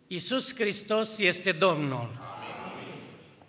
Iisus Hristos este Domnul. Amin.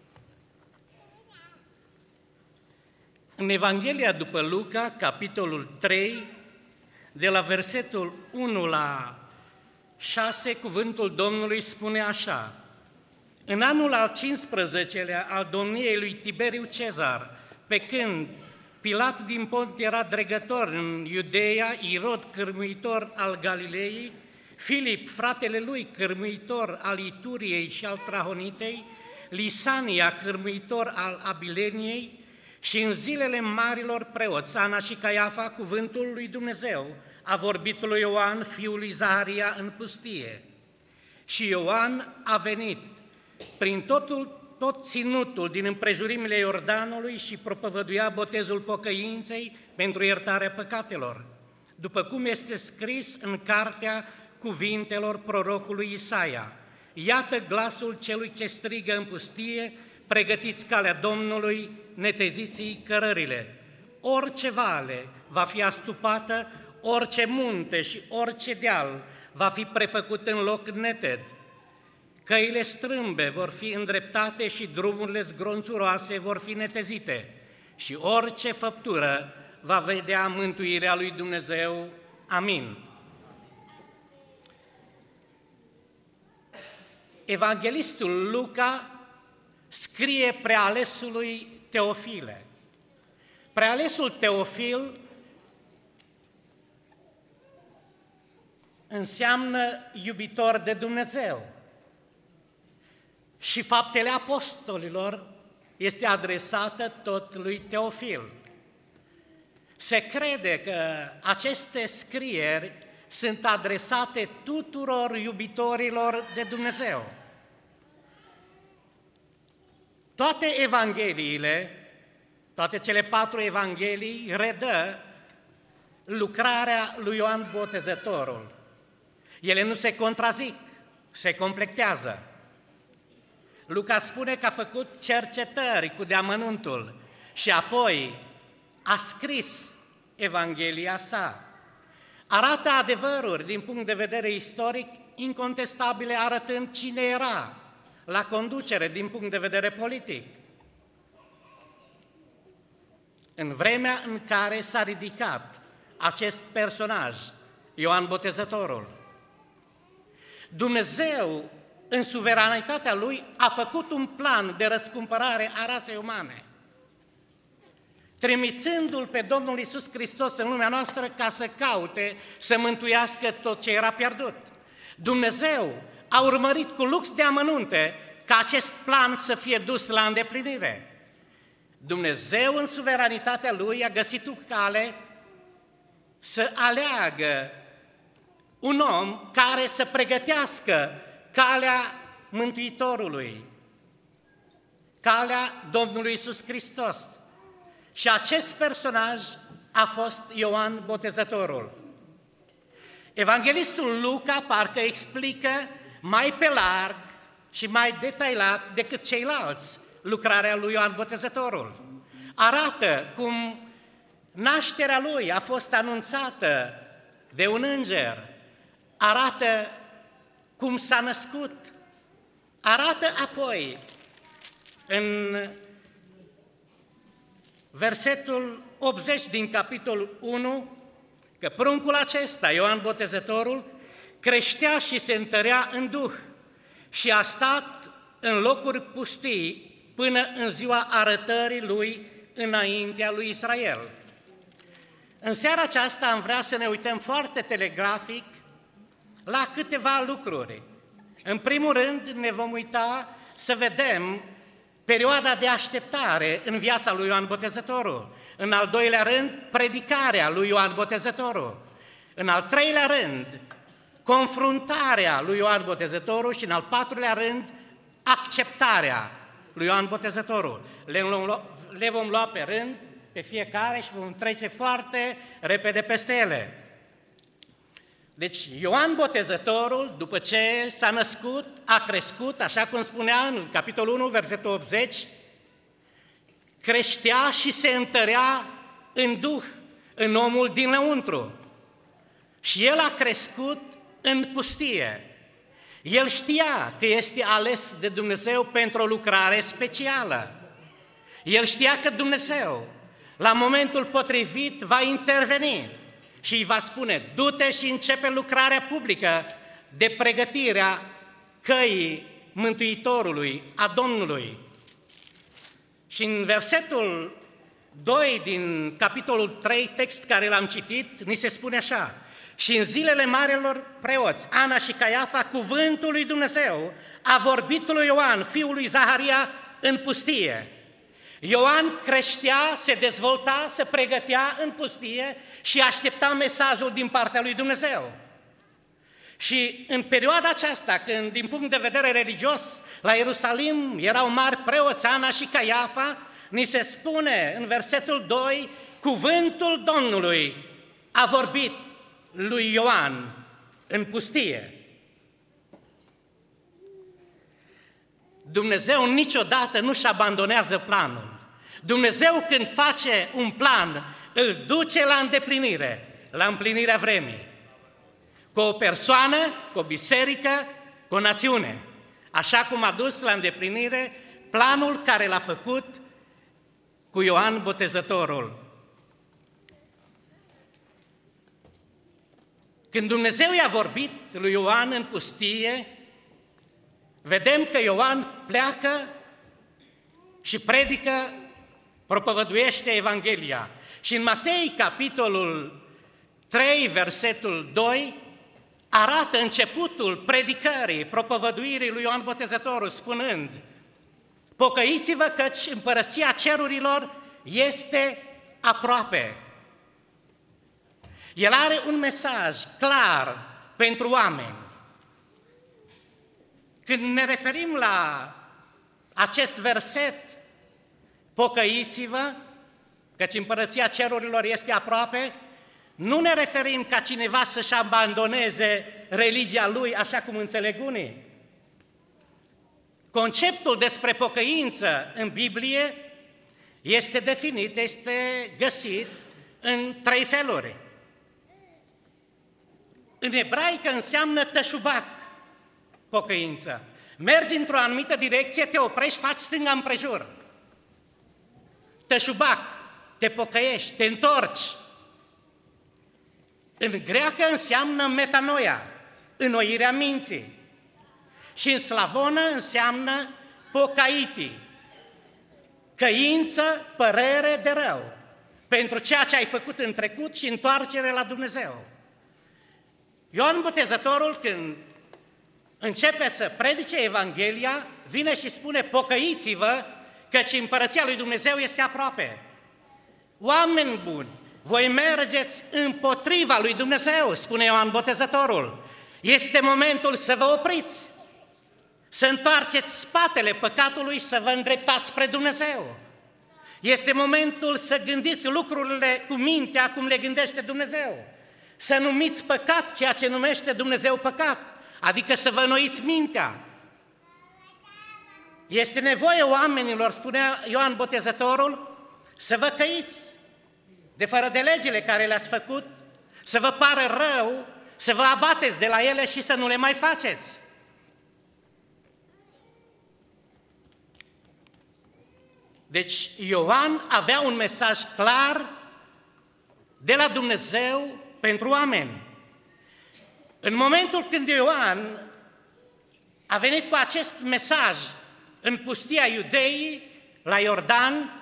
În Evanghelia după Luca, capitolul 3, de la versetul 1 la 6, cuvântul Domnului spune așa: În anul al 15-lea al domniei lui Tiberiu Cezar, pe când Pilat din Pont era dregător în Iudeea, Irod cârmuitor al Galilei, Filip, fratele lui, cârmuitor al Ituriei și al Trahonitei, Lisania, cârmuitor al Abileniei, și în zilele marilor preoți, Ana și Caiafa, cuvântul lui Dumnezeu a vorbit lui Ioan, fiul lui Zaharia, în pustie. Și Ioan a venit prin tot ținutul din împrejurimile Iordanului și propovăduia botezul pocăinței pentru iertarea păcatelor, după cum este scris în cartea cuvintelor prorocului Isaia: Iată glasul celui ce strigă în pustie, pregătiți calea Domnului, neteziți cărările. Orice vale va fi astupată, orice munte și orice deal va fi prefăcut în loc neted. Căile strâmbe vor fi îndreptate și drumurile zgronțuroase vor fi netezite și orice făptură va vedea mântuirea lui Dumnezeu. Amin. Evanghelistul Luca scrie prealesului Teofile. Prealesul Teofil înseamnă iubitor de Dumnezeu. Și Faptele Apostolilor este adresată tot lui Teofil. Se crede că aceste scrieri sunt adresate tuturor iubitorilor de Dumnezeu. Toate evangheliile, toate cele 4 evanghelii, redă lucrarea lui Ioan Botezătorul. Ele nu se contrazic, se completează. Luca spune că a făcut cercetări cu deamănuntul și apoi a scris Evanghelia sa. Arată adevăruri din punct de vedere istoric incontestabile, arătând cine era la conducere din punct de vedere politic. În vremea în care s-a ridicat acest personaj, Ioan Botezătorul, Dumnezeu, în suveranitatea Lui, a făcut un plan de răscumpărare a rasei umane, trimițându-L pe Domnul Iisus Hristos în lumea noastră ca să caute, să mântuiască tot ce era pierdut. Dumnezeu a urmărit cu lux de amănunte ca acest plan să fie dus la îndeplinire. Dumnezeu, în suveranitatea Lui, a găsit o cale să aleagă un om care să pregătească calea Mântuitorului, calea Domnului Iisus Hristos. Și acest personaj a fost Ioan Botezătorul. Evanghelistul Luca parcă explică mai pe larg și mai detaliat decât ceilalți lucrarea lui Ioan Botezătorul. Arată cum nașterea lui a fost anunțată de un înger, arată cum s-a născut, arată apoi în versetul 80 din capitolul 1 că pruncul acesta, Ioan Botezătorul, creștea și se întărea în Duh și a stat în locuri pustii până în ziua arătării lui înaintea lui Israel. În seara aceasta am vrea să ne uităm foarte telegrafic la câteva lucruri. În primul rând ne vom uita să vedem perioada de așteptare în viața lui Ioan Botezătorul. În al doilea rând, predicarea lui Ioan Botezătorul. În al treilea rând, confruntarea lui Ioan Botezătorul și în al patrulea rând, acceptarea lui Ioan Botezătorul. Le vom lua pe rând, pe fiecare, și vom trece foarte repede peste ele. Deci Ioan Botezătorul, după ce s-a născut, a crescut, așa cum spunea în capitolul 1, versetul 80, creștea și se întărea în Duh, în omul dinăuntru. Și el a crescut în pustie. El știa că este ales de Dumnezeu pentru o lucrare specială. El știa că Dumnezeu, la momentul potrivit, va interveni și îi va spune: du-te și începe lucrarea publică de pregătirea căii Mântuitorului, a Domnului. Și în versetul 2 din capitolul 3, text care l-am citit, ni se spune așa: și în zilele marilor preoți, Ana și Caiafa, cuvântul lui Dumnezeu a vorbit lui Ioan, fiul lui Zaharia, în pustie. Ioan creștea, se dezvolta, se pregătea în pustie și aștepta mesajul din partea lui Dumnezeu. Și în perioada aceasta, când din punct de vedere religios la Ierusalim erau mari preoți, Ana și Caiafa, ni se spune în versetul 2: cuvântul Domnului a vorbit lui Ioan în pustie. Dumnezeu niciodată nu-și abandonează planul. Dumnezeu, când face un plan, îl duce la îndeplinire, la împlinirea vremii. Cu o persoană, cu o biserică, cu o națiune. Așa cum a dus la îndeplinire planul care l-a făcut cu Ioan Botezătorul. Când Dumnezeu i-a vorbit lui Ioan în pustie, vedem că Ioan pleacă și predică, propovăduiește Evanghelia. Și în Matei, capitolul 3, versetul 2, arată începutul predicării, propovăduirii lui Ioan Botezătorul, spunând: pocăiți-vă căci împărăția cerurilor este aproape. El are un mesaj clar pentru oameni. Când ne referim la acest verset, pocăiți-vă, căci împărăția cerurilor este aproape, nu ne referim ca cineva să-și abandoneze religia lui, așa cum înțeleg unii. Conceptul despre pocăință în Biblie este definit, este găsit în 3 feluri. În ebraică înseamnă tășubac, pocăință. Mergi într-o anumită direcție, te oprești, faci stânga împrejur. Tășubac, te pocăiești, te întorci. În greacă înseamnă metanoia, înnoirea minții. Și în slavonă înseamnă pokaiti, căință, părere de rău, pentru ceea ce ai făcut în trecut și întoarcere la Dumnezeu. Ioan Botezătorul, când începe să predice Evanghelia, vine și spune: pocăiți-vă, căci împărăția lui Dumnezeu este aproape. Oameni buni, voi mergeți împotriva lui Dumnezeu, spune Ioan Botezătorul. Este momentul să vă opriți, să întoarceți spatele păcatului, să vă îndreptați spre Dumnezeu. Este momentul să gândiți lucrurile cu mintea cum le gândește Dumnezeu. Să numiți păcat ceea ce numește Dumnezeu păcat, adică să vă înnoiți mintea. Este nevoie oamenilor, spunea Ioan Botezătorul, să vă căiți de fără de legile care le-ați făcut, să vă pară rău, să vă abateți de la ele și să nu le mai faceți. Deci Ioan avea un mesaj clar de la Dumnezeu pentru oameni. În momentul când Ioan a venit cu acest mesaj în pustia Iudeii, la Iordan,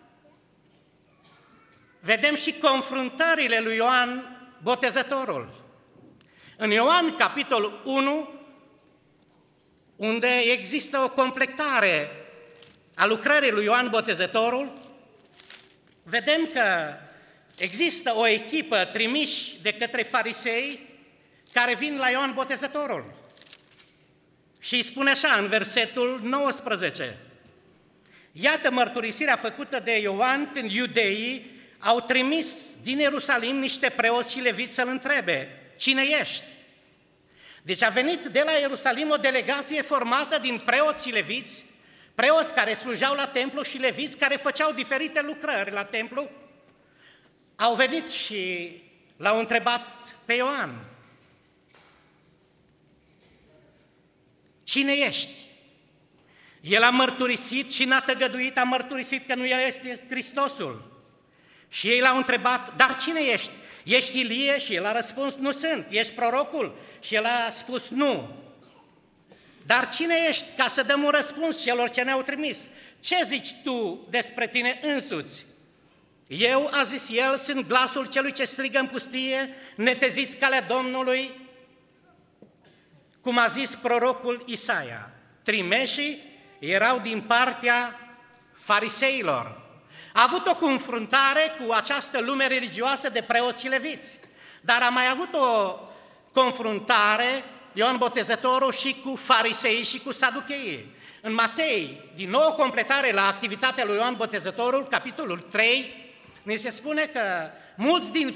vedem și confruntările lui Ioan Botezătorul. În Ioan, capitolul 1, unde există o completare a lucrării lui Ioan Botezătorul, vedem că există o echipă trimiși de către farisei care vin la Ioan Botezătorul. Și îi spune așa în versetul 19: iată mărturisirea făcută de Ioan când iudeii au trimis din Ierusalim niște preoți și leviți să-l întrebe: cine ești? Deci a venit de la Ierusalim o delegație formată din preoți și leviți, preoți care slujau la templu și leviți care făceau diferite lucrări la templu. Au venit și l-au întrebat pe Ioan: cine ești? El a mărturisit și n-a tăgăduit, a mărturisit că nu el este Hristosul. Și ei l-au întrebat, dar cine ești? Ești Ilie? Și el a răspuns, nu sunt. Ești prorocul? Și el a spus, nu. Dar cine ești? Ca să dăm un răspuns celor ce ne-au trimis. Ce zici tu despre tine însuți? Eu, a zis el, sunt glasul celui ce strigă în pustie, neteziți calea Domnului, cum a zis prorocul Isaia. Trimeșii erau din partea fariseilor. A avut o confruntare cu această lume religioasă de preoți și leviți, dar a mai avut o confruntare, Ioan Botezătorul, și cu farisei și cu saducheii. În Matei, din nou completare la activitatea lui Ioan Botezătorul, capitolul 3, ne se spune că mulți din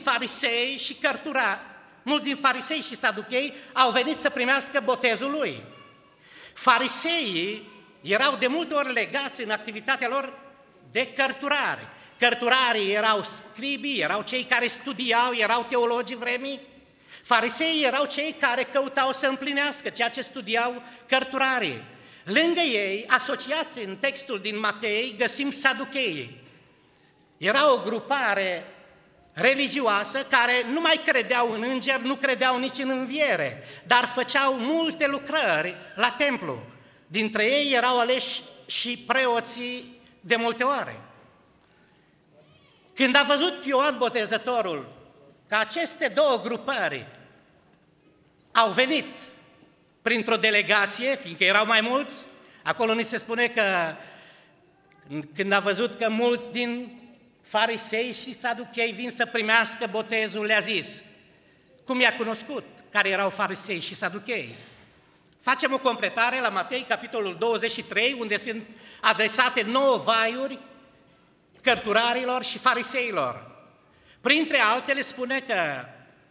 farisei și saduchei au venit să primească botezul lui. Fariseii erau de multe ori legați în activitatea lor de cărturare. Cărturarii erau scribii, erau cei care studiau, erau teologii vremii. Fariseii erau cei care căutau să împlinească ceea ce studiau cărturarii. Lângă ei, asociați în textul din Matei, găsim saducheii. Era o grupare religioasă care nu mai credeau în îngeri, nu credeau nici în înviere, dar făceau multe lucrări la templu. Dintre ei erau aleși și preoții de multe ori. Când a văzut Ioan Botezătorul că aceste două grupări au venit printr-o delegație, fiindcă erau mai mulți, acolo ni se spune că când a văzut că mulți din farisei și saduchei vin să primească botezul, le-a zis, cum i-a cunoscut, care erau farisei și saduchei. Facem o completare la Matei, capitolul 23, unde sunt adresate 9 vaiuri cărturarilor și fariseilor. Printre altele spune că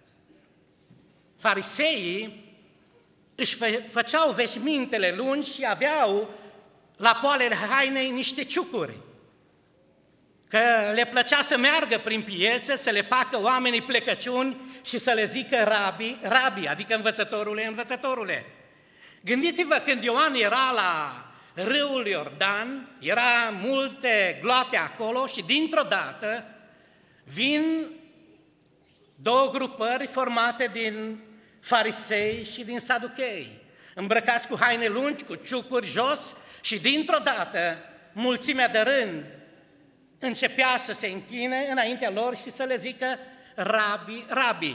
fariseii își făceau veșmintele lungi și aveau la poalele hainei niște ciucuri, că le plăcea să meargă prin piețe, să le facă oamenii plecăciuni și să le zică rabi, adică învățătorule. Gândiți-vă, când Ioan era la râul Iordan, era multe gloate acolo și dintr-o dată vin două grupări formate din farisei și din saduchei, îmbrăcați cu haine lungi, cu ciucuri jos și dintr-o dată mulțimea de rând începea să se închine înaintea lor și să le zică rabi.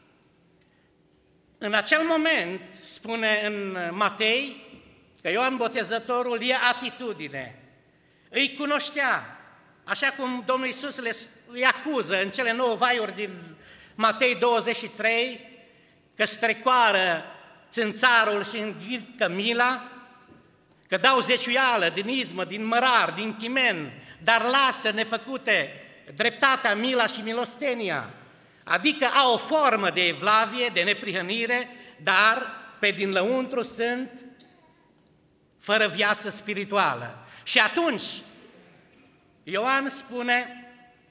În acel moment, spune în Matei, că Ioan Botezătorul ia atitudine, îi cunoștea, așa cum Domnul Iisus îi acuză în cele 9 vaiuri din Matei 23, că strecoară țânțarul și înghit cămila, că dau zeciuială din izmă, din mărar, din chimen, dar lasă nefăcute dreptatea, mila și milostenia, adică au o formă de evlavie, de neprihănire, dar pe din lăuntru sunt fără viață spirituală. Și atunci Ioan spune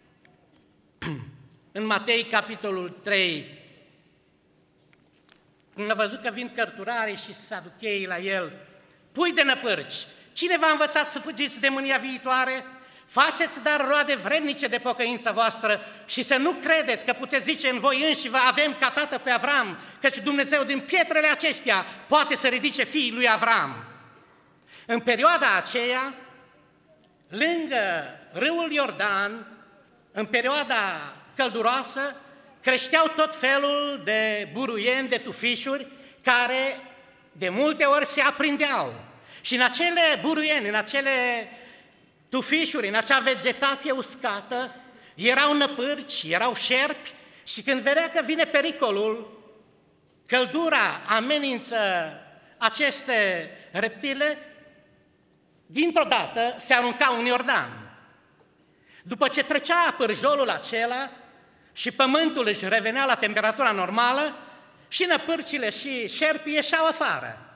în Matei capitolul 3, când a văzut că vin cărturarii și saducheii la el, pui de năpârci, cine v-a învățat să fugiți de mânia viitoare? Faceți dar roade vrednice de pocăința voastră și să nu credeți că puteți zice în voi înși vă avem ca tată pe Avram, căci Dumnezeu din pietrele acestea poate să ridice fiii lui Avram. În perioada aceea, lângă râul Iordan, în perioada călduroasă, creșteau tot felul de buruieni, de tufișuri, care de multe ori se aprindeau. Și în acele buruieni, în acele tufișuri, în acea vegetație uscată, erau năpârci, erau șerpi și când vedea că vine pericolul, căldura amenință aceste reptile, dintr-o dată se arunca în Iordan. După ce trecea pârjolul acela și pământul își revenea la temperatura normală, și năpârcile și șerpii ieșeau afară.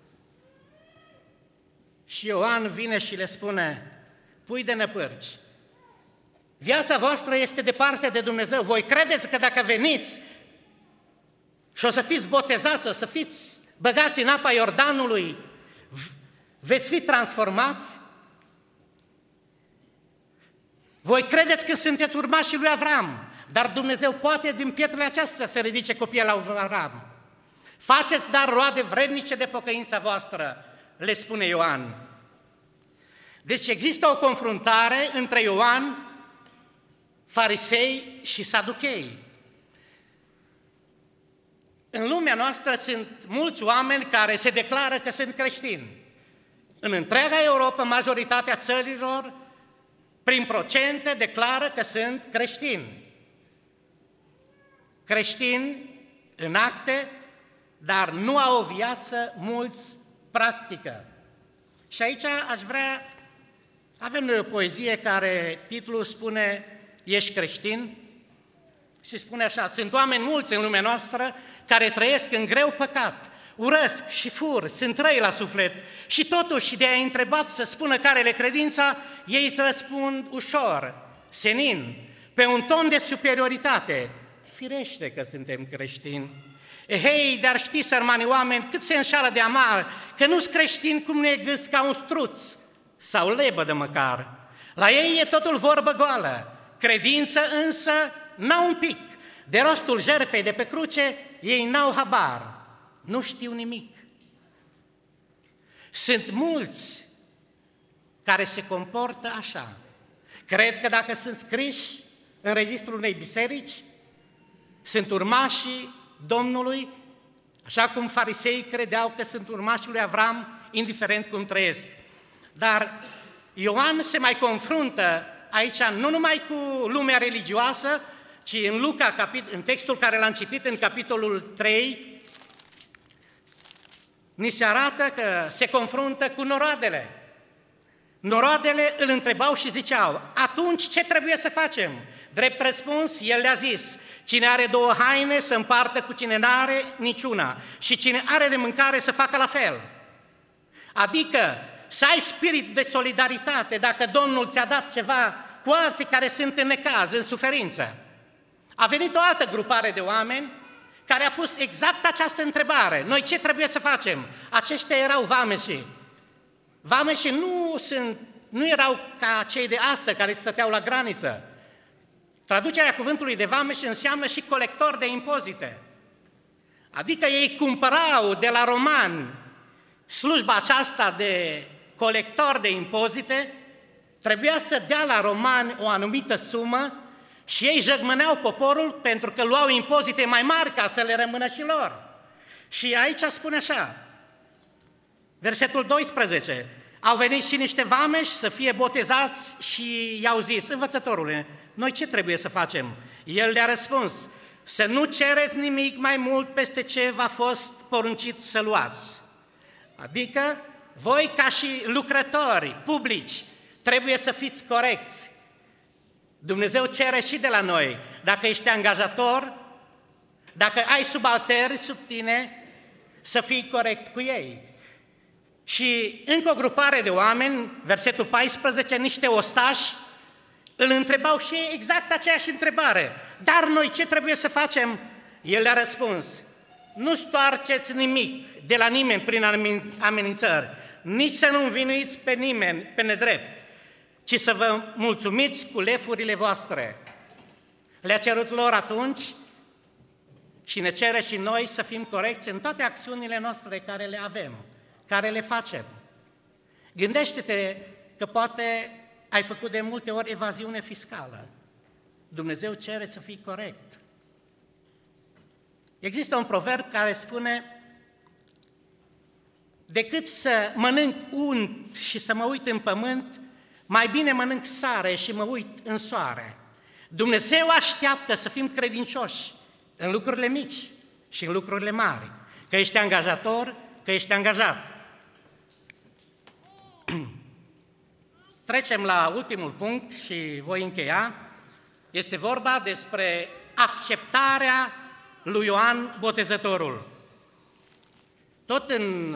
Și Ioan vine și le spune, pui de năpârci, viața voastră este departe de Dumnezeu. Voi credeți că dacă veniți și o să fiți botezați, o să fiți băgați în apa Iordanului veți fi transformați? Voi credeți că sunteți urmașii lui Avram, dar Dumnezeu poate din pietrele acestea să ridice copiii la Avram. Faceți dar roade vrednice de pocăința voastră, le spune Ioan. Deci există o confruntare între Ioan, farisei și saduchei. În lumea noastră sunt mulți oameni care se declară că sunt creștini. În întreaga Europa, majoritatea țărilor, prin procente, declară că sunt creștini. Creștini în acte, dar nu au o viață, mulți practică. Și aici aș vrea, avem noi o poezie care titlul spune Ești creștin? Și spune așa, sunt oameni mulți în lumea noastră care trăiesc în greu păcat, urăsc și fur, sunt răi la suflet și totuși de a-i întrebat să spună care-le credința, ei îți răspund ușor, senin, pe un ton de superioritate. Firește că suntem creștini. Hei, dar știi, sărmani oameni, cât se înșală de amar, că nu-s creștini cum ne gâs ca un struț sau lebădă măcar. La ei e totul vorbă goală, credință însă n-au un pic. De rostul jertfei de pe cruce, ei n-au habar, nu știu nimic. Sunt mulți care se comportă așa. Cred că dacă sunt scriși în registrul unei biserici, sunt urmașii Domnului, așa cum fariseii credeau că sunt urmașii lui Avram, indiferent cum trăiesc. Dar Ioan se mai confruntă aici nu numai cu lumea religioasă, ci în Luca, în textul care l-am citit în capitolul 3, ni se arată că se confruntă cu noroadele. Noroadele îl întrebau și ziceau, atunci ce trebuie să facem? Drept răspuns, el le-a zis, cine are 2 haine să împartă cu cine n-are niciuna și cine are de mâncare să facă la fel. Adică să ai spirit de solidaritate dacă Domnul ți-a dat ceva cu alții care sunt în necaz, în suferință. A venit o altă grupare de oameni care a pus exact această întrebare. Noi ce trebuie să facem? Aceștia erau vameșii. Vameșii nu erau ca cei de astăzi care stăteau la graniță. Traducerea cuvântului de vameș înseamnă și colector de impozite. Adică ei cumpărau de la romani slujba aceasta de colector de impozite, trebuia să dea la romani o anumită sumă și ei jăgmăneau poporul pentru că luau impozite mai mari ca să le rămână și lor. Și aici spune așa, versetul 12, au venit și niște vameși să fie botezați și i-au zis, învățătorule, noi ce trebuie să facem? El le-a răspuns, să nu cereți nimic mai mult peste ce v-a fost poruncit să luați. Adică, voi ca și lucrători publici trebuie să fiți corecți. Dumnezeu cere și de la noi, dacă ești angajator, dacă ai subalterni sub tine, să fii corect cu ei. Și încă o grupare de oameni, versetul 14, niște ostași, îl întrebau și ei exact aceeași întrebare. Dar noi ce trebuie să facem? El le-a răspuns, nu stoarceți nimic de la nimeni prin amenințări, nici să nu învinuiți pe nimeni pe nedrept, ci să vă mulțumiți cu lefurile voastre. Le-a cerut lor atunci și ne cere și noi să fim corecți în toate acțiunile noastre care le avem, care le facem. Gândește-te că poate ai făcut de multe ori evaziune fiscală. Dumnezeu cere să fii corect. Există un proverb care spune, decât să mănânc unt și să mă uit în pământ, mai bine mănânc sare și mă uit în soare. Dumnezeu așteaptă să fim credincioși în lucrurile mici și în lucrurile mari. Că ești angajator, că ești angajat. Trecem la ultimul punct și voi încheia. Este vorba despre acceptarea lui Ioan Botezătorul. Tot în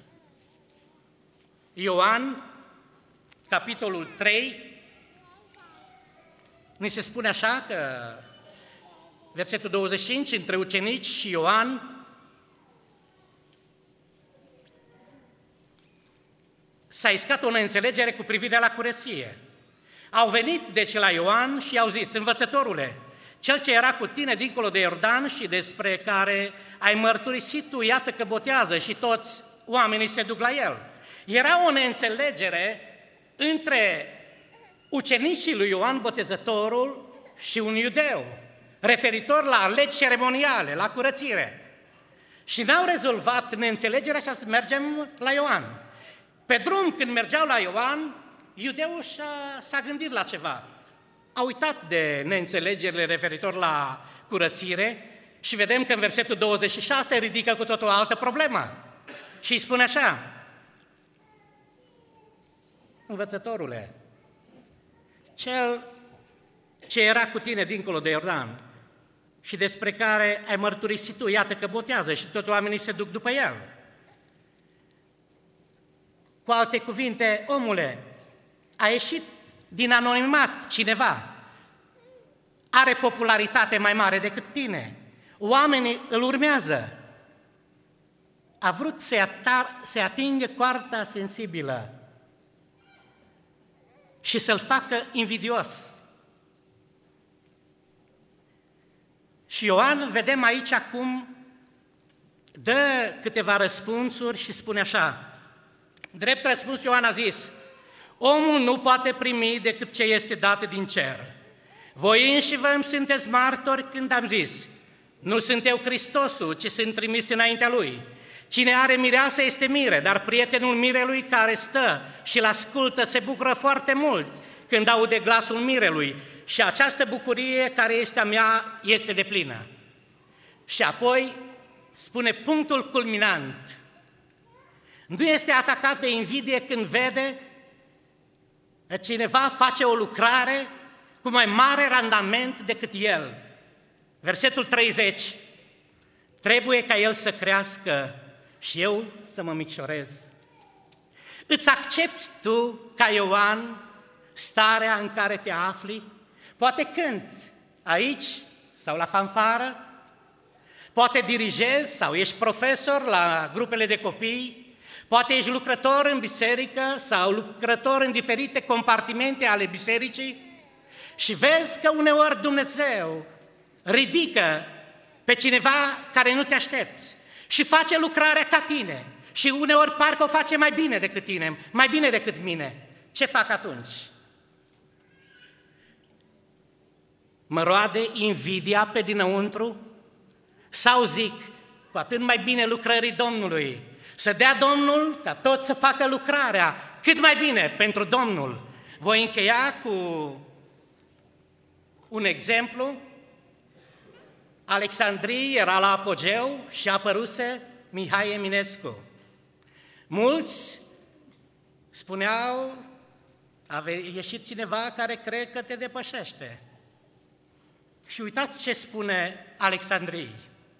Ioan, capitolul 3, ni se spune așa că, versetul 25, între ucenici și Ioan, s-a iscat o neînțelegere cu privire la curăție. Au venit deci la Ioan și i-au zis: învățătorule, cel ce era cu tine dincolo de Iordan și despre care ai mărturisit tu, iată că botează și toți oamenii se duc la el. Era o neînțelegere între ucenicii lui Ioan Botezătorul și un iudeu, referitor la legi ceremoniale, la curățire. Și n-au rezolvat neînțelegerea și să mergem la Ioan. Pe drum, când mergeau la Ioan, iudeul s-a gândit la ceva. A uitat de neînțelegerile referitor la curățire și vedem că în versetul 26 ridică cu totul o altă problemă. Și îi spune așa: învățătorule, cel ce era cu tine dincolo de Iordan și despre care ai mărturisit tu, iată că botează și toți oamenii se duc după el. Cu alte cuvinte, omule, a ieșit din anonimat cineva, are popularitate mai mare decât tine, oamenii îl urmează. A vrut să-i atingă coarda sensibilă și să-l facă invidios. Și Ioan, vedem aici acum, dă câteva răspunsuri și spune așa: drept răspuns, Ioan a zis: omul nu poate primi decât ce este dat din cer. Voi înșivă îmi sunteți martori când am zis: nu sunt eu Hristosul, ci sunt trimis înaintea lui. Cine are mireasă este mire, dar prietenul mirelui care stă și-l ascultă se bucură foarte mult când aude glasul mirelui și această bucurie care este a mea este deplină. Și apoi spune punctul culminant: nu este atacat de invidie când vede că cineva face o lucrare cu mai mare randament decât el. Versetul 30: trebuie ca el să crească și eu să mă micșorez. Îți accepți tu, ca Ioan, starea în care te afli? Poate cânți aici sau la fanfară, poate dirigezi sau ești profesor la grupele de copii, poate ești lucrător în biserică sau lucrător în diferite compartimente ale bisericii și vezi că uneori Dumnezeu ridică pe cineva care nu te aștepți și face lucrarea ca tine și uneori parcă o face mai bine decât tine, mai bine decât mine. Ce fac atunci? Mă roade invidia pe dinăuntru? Sau zic, cu atât mai bine lucrării Domnului, să dea Domnul ca toți să facă lucrarea cât mai bine pentru Domnul. Voi încheia cu un exemplu. Alexandrie era la apogeu și a apăruse Mihai Eminescu. Mulți spuneau: a ieșit cineva care crede că te depășește. Și uitați ce spune Alexandrie: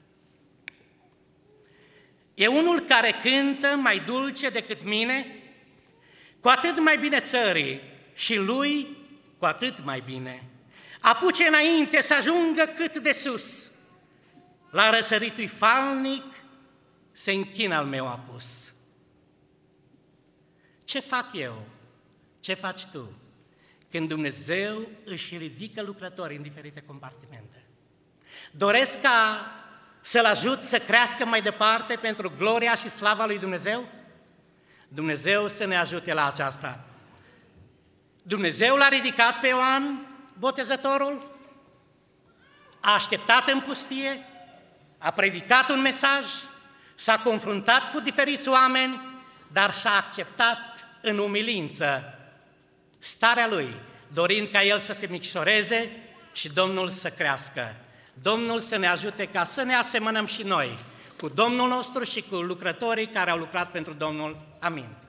e unul care cântă mai dulce decât mine, cu atât mai bine țării, și lui cu atât mai bine. Apuce înainte să ajungă cât de sus, la răsăritui falnic se închină al meu apus. Ce fac eu? Ce faci tu? Când Dumnezeu își ridică lucrători în diferite compartimente. Doresc ca să-l ajut să crească mai departe pentru gloria și slava lui Dumnezeu? Dumnezeu să ne ajute la aceasta. Dumnezeu l-a ridicat pe Ioan Botezătorul, a așteptat în pustie, a predicat un mesaj, s-a confruntat cu diferiți oameni, dar și-a acceptat în umilință starea lui, dorind ca el să se micșoreze și Domnul să crească. Domnul să ne ajute ca să ne asemănăm și noi cu Domnul nostru și cu lucrătorii care au lucrat pentru Domnul. Amin.